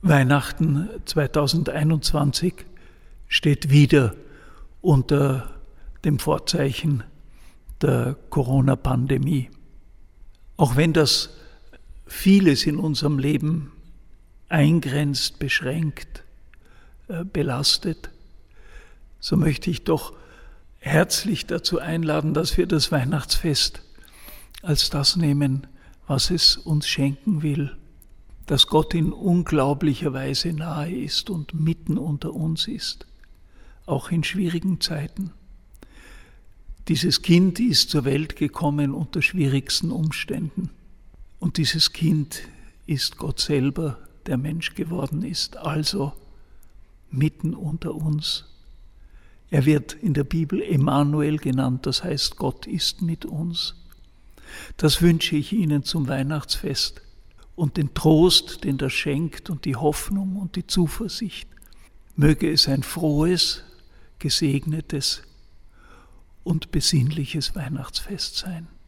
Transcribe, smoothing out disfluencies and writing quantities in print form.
Weihnachten 2021 steht wieder unter dem Vorzeichen der Corona-Pandemie. Auch wenn das vieles in unserem Leben eingrenzt, beschränkt, belastet, so möchte ich doch herzlich dazu einladen, dass wir das Weihnachtsfest als das nehmen, was es uns schenken will, dass Gott in unglaublicher Weise nahe ist und mitten unter uns ist, auch in schwierigen Zeiten. Dieses Kind ist zur Welt gekommen unter schwierigsten Umständen. Und dieses Kind ist Gott selber, der Mensch geworden ist, also mitten unter uns. Er wird in der Bibel Emmanuel genannt, das heißt, Gott ist mit uns. Das wünsche ich Ihnen zum Weihnachtsfest und den Trost, den das schenkt und die Hoffnung und die Zuversicht. Möge es ein frohes, gesegnetes und besinnliches Weihnachtsfest sein.